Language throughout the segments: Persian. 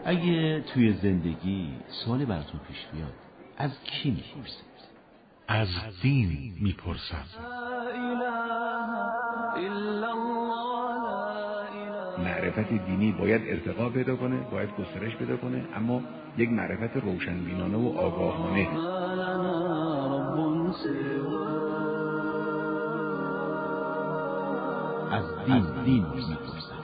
اگه توی زندگی سوالی براتون پیش بیاد، از کی میپرسید؟ از دین میپرسم. معرفت دینی باید ارتقا پیدا کنه، باید گسترش پیدا کنه، اما یک معرفت روشنبینانه و آگاهانه. از دین میپرسم.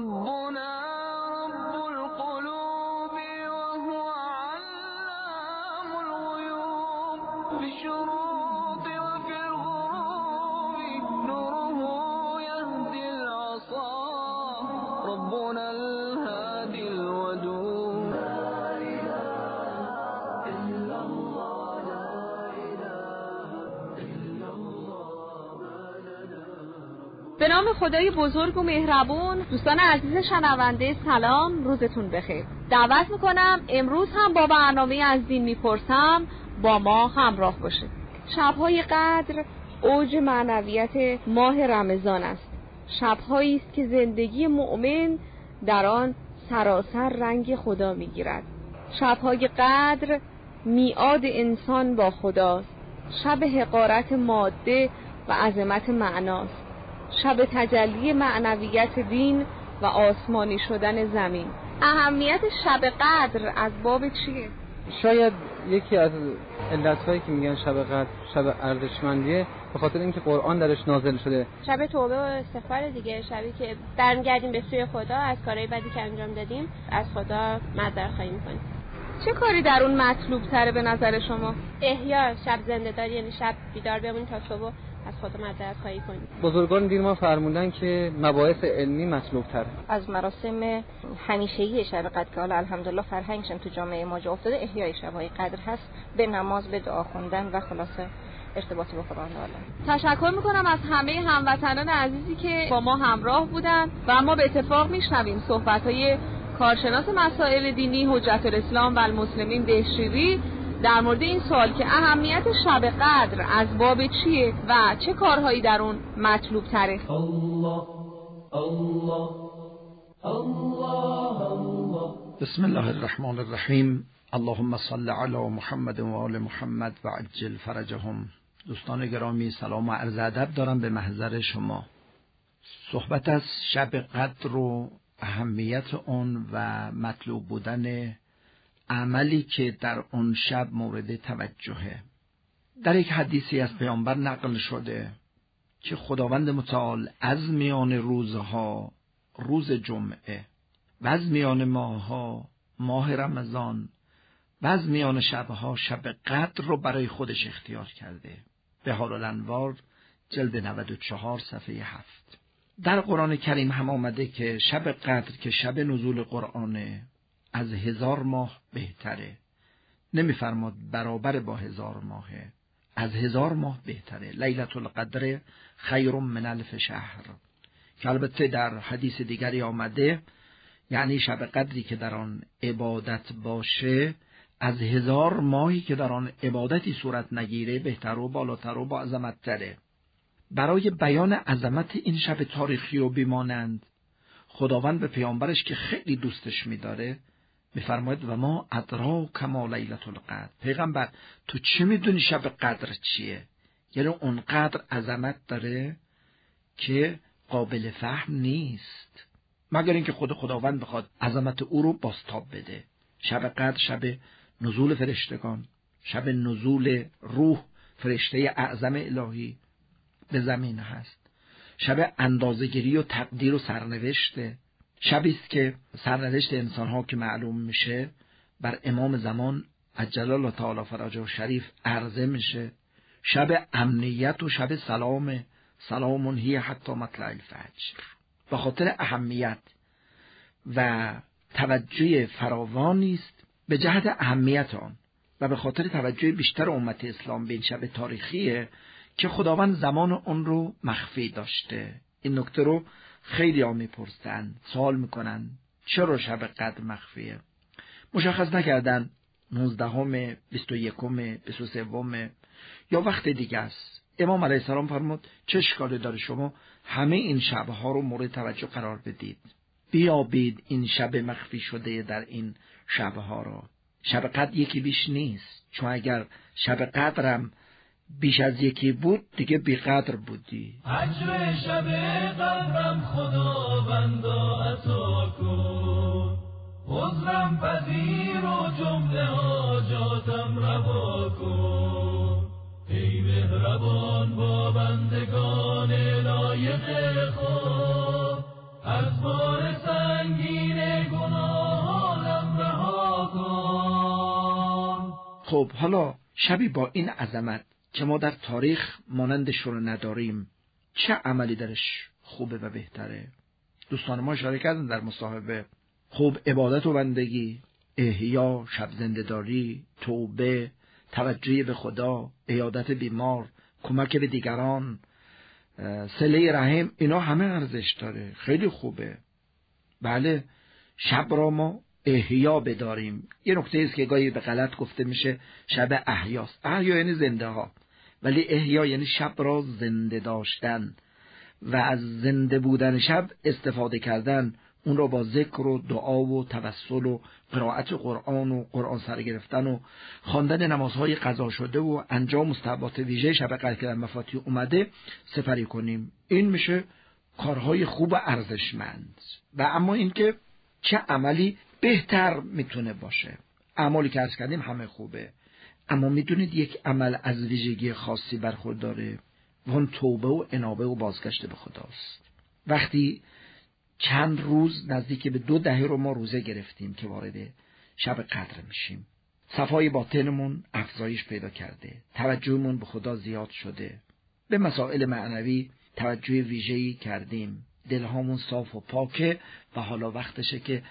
به نام خدای بزرگ و مهربون. دوستان عزیز شنونده سلام، روزتون بخیر. دعوت میکنم امروز هم با برنامه از دین میپرسم با ما همراه باشه. شبهای قدر اوج معنویت ماه رمضان است. شبهایی است که زندگی مؤمن در آن سراسر رنگ خدا میگیرد. شبهای قدر میعاد انسان با خداست. شب حقارت ماده و عظمت معناست. شب تجلی معنویت دین و آسمانی شدن زمین. اهمیت شب قدر از باب چیه؟ شاید یکی از علتهایی که میگن شب قدر شب ارزشمندیه به خاطر اینکه قرآن درش نازل شده. شب توبه و استغفار دیگه، شبی که برمیگردیم به سوی خدا، از کارهای بدی که انجام دادیم از خدا معذرت خواهی میکنیم. چه کاری در اون مطلوب تره به نظر شما؟ احیا، شب زنده داری، یعنی شب بیدار بمونیم تا صبح از خدا معذرت خواهی کنیم. بزرگان دین ما فرمودن که مباحث علمی مطلوب تره. از مراسم همیشگی شب قدر که حالا الحمدلله فرهنگشم تو جامعه ما جا افتاده، احیای شب‌های قدر هست، به نماز، به دعا خوندن و خلاصه ارتباط با خدا تعالی. تشکر میکنم از همه هموطنان عزیزی که با ما همراه بودن و ما به اتفاق میشنویم صحبت‌های کارشناس مسائل دینی حجت الاسلام و المسلمین دهشیری در مورد این سوال که اهمیت شب قدر از باب چیه و چه کارهایی در اون مطلوب تره. بسم الله الرحمن الرحیم. اللهم صل علی محمد و آل محمد و عجل فرجهم. دوستان گرامی، سلام و عرض ادب دارم به محضر شما. صحبت از شب قدر و اهمیت اون و مطلوب بودن عملی که در اون شب مورد توجهه. در یک حدیثی از پیامبر نقل شده که خداوند متعال از میان روزها روز جمعه و از میان ماهها ماه رمضان و از میان شبها شب قدر رو برای خودش اختیار کرده. بهار الانوار جلد 94 صفحه 7. در قرآن کریم هم آمده که شب قدر که شب نزول قرآنه از 1000 ماه بهتره. نمیفرماد برابر با 1000 ماهه، از 1000 ماه بهتره. لیلة القدر خیر من 1000 شهر، که البته در حدیث دیگری آمده یعنی شب قدری که در آن عبادت باشه از 1000 ماهی که در آن عبادتی صورت نگیره بهتر و بالاتر و با عظمت تره. برای بیان عظمت این شب تاریخی و بیمانند خداوند به پیامبرش که خیلی دوستش می‌داره می‌فرماید و ما ادراک ما لیلة القدر. پیغمبر تو چه می‌دونی شب قدر چیه؟ یعنی اونقدر عظمت داره که قابل فهم نیست مگر اینکه خداوند بخواد عظمت او رو بازتاب بده. شب قدر شب نزول فرشتگان، شب نزول روح فرشته اعظم الهی به زمین هست، شب اندازه‌گیری و تقدیر و سرنوشته. شبی است که سرنوشت انسان‌ها که معلوم میشه بر امام زمان عجل الله تعالی فرجه شریف عرضه میشه. شب امنیت و شب سلام، سلام هی حتی مطلع الفجر. به خاطر اهمیت و توجه فراوانی است به جهت اهمیت آن و به خاطر توجه بیشتر امت اسلام به این شب تاریخیه که خداوند زمان اون رو مخفی داشته. این نکته رو خیلی ها میپرسن، سوال میکنن چرا شب قدر مخفیه؟ مشخص نکردن 19 21 23 یا وقت دیگه است. امام علیه السلام فرمود چه اشکالی داره شما همه این شبها رو مورد توجه قرار بدید؟ بیابید این شب مخفی شده در این شبها را. شب قدر یکی بیش نیست، چون اگر شب قدرم بیش از یکی بود دیگه بی قدر بودی. اجر شب قدرم خداوندا عطا کن، عذرم پذیر و جمله حاجاتم روا کن. ای مهربان با بندگان لایق خود، از بار سنگین گناهانم رها کن. خب حالا شبی با این عظمت که ما در تاریخ مانندش رو نداریم، چه عملی درش خوبه و بهتره؟ دوستان ما اشاره کردن در مصاحبه. خوب عبادت و بندگی، احیا، شب زنده‌داری، توبه، توجه به خدا، عیادت بیمار، کمک به دیگران، صله رحم، اینا همه ارزش داره، خیلی خوبه. بله، شب را ما احیا بداریم. یه نکته است که گاهی به غلط گفته میشه شب احیاست. احیا یعنی زنده ها، ولی احیا یعنی شب را زنده داشتن و از زنده بودن شب استفاده کردن، اون را با ذکر و دعا و توسل و قرائت قرآن و قرآن سر گرفتن و خواندن نمازهای قضا شده و انجام مستحبات ویژه شب قدر که در مفاتیح اومده سپری کنیم. این میشه کارهای خوب و ارزشمند. و اما اینکه چه عملی بهتر میتونه باشه؟ اعمالی که عرض کردیم همه خوبه، اما میدونید یک عمل از ویژگی خاصی برخورداره و اون توبه و انابه و بازگشت به خداست. وقتی چند روز نزدیک به 2 دهه رو ما روزه گرفتیم که وارد شب قدر میشیم، صفای باطنمون افزایش پیدا کرده، توجهمون به خدا زیاد شده، به مسائل معنوی توجه ویژه‌ای کردیم، دلهامون صاف و پاکه و حالا وقتشه که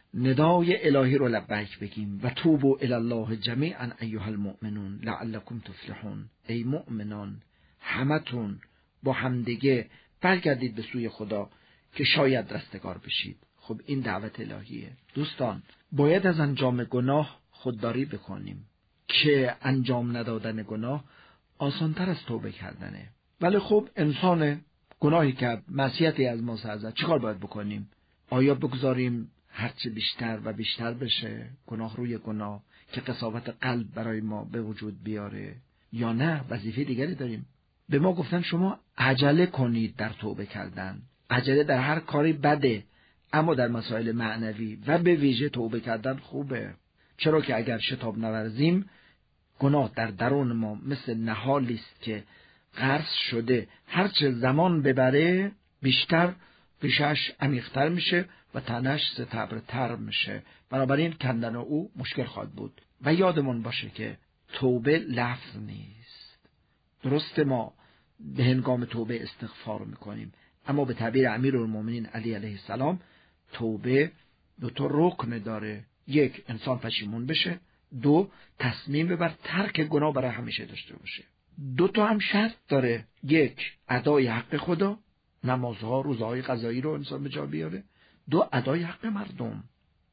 ندای الهی رو لبیک بگیم و توبوا الی الله جمیعا ایها المؤمنون لعلکم تفلحون. ای مؤمنان همتون با همدیگه برگردید به سوی خدا که شاید رستگار بشید. خب این دعوت الهیه. دوستان باید از انجام گناه خودداری بکنیم که انجام ندادن گناه آسانتر از توبه کردنه. ولی خب انسان گناهی کرد، معصیتی از ما سر زد، چیکار باید بکنیم؟ آیا بگذاریم هرچه بیشتر و بیشتر بشه گناه روی گناه که قساوت قلب برای ما به وجود بیاره، یا نه وظیفه دیگری داریم؟ به ما گفتن شما عجله کنید در توبه کردن. عجله در هر کاری بده، اما در مسائل معنوی و به ویژه توبه کردن خوبه. چرا که اگر شتاب نورزیم گناه در درون ما مثل نهالی است که غرس شده، هرچه زمان ببره بیشتر ریشش عمیق‌تر میشه و تنش ستبرتر میشه. بنابراین کندن او مشکل خواهد بود. و یادمون باشه که توبه لفظ نیست. درست ما به هنگام توبه استغفار میکنیم، اما به تعبیر امیرالمومنین علی علیه السلام توبه 2 رکن داره. 1 انسان پشیمون بشه، 2 تصمیم ببر ترک گناه برای همیشه داشته باشه. 2 هم شرط داره. 1 ادای حق خدا، نمازها روزهای قضایی رو انسان به جا بیاره. 2 ادای حق مردم.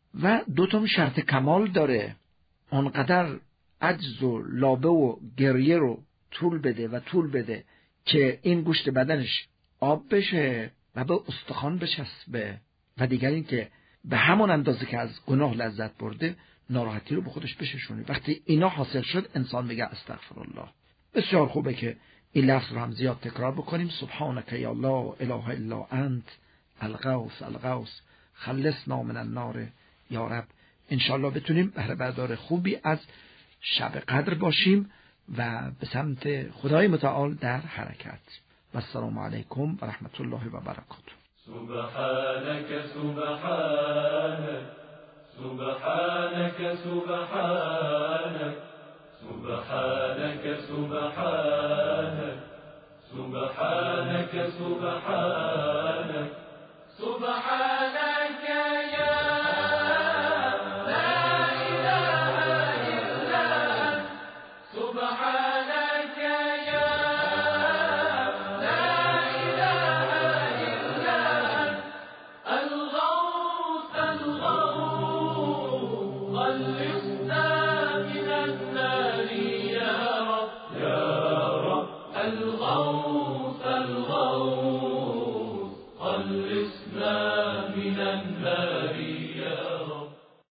و 2 هم شرط کمال داره. آنقدر عجز و لابه و گریه رو طول بده که این گوشت بدنش آب بشه و به استخوان بچسبه. و دیگر این که به همون اندازه که از گناه لذت برده ناراحتی رو به خودش بششونه. وقتی اینا حاصل شد انسان میگه استغفرالله. بسیار خوبه که این لفظ رو هم زیاد تکرار بکنیم. سبحانك یا لا اله الا انت الغوث الغوث خلصنا من النار یا رب. انشالله بتونیم بهره بردار خوبی از شب قدر باشیم و به سمت خدای متعال در حرکت. و السلام علیکم و رحمت الله و برکاته. سبحانك سبحانك سبحانك سبحانك سبحانك سبحانك سبحانك سبحانك سبحانك يا لا إله إلا أنت سبحانك يا لا إله إلا أنت الغوث الغوث خلص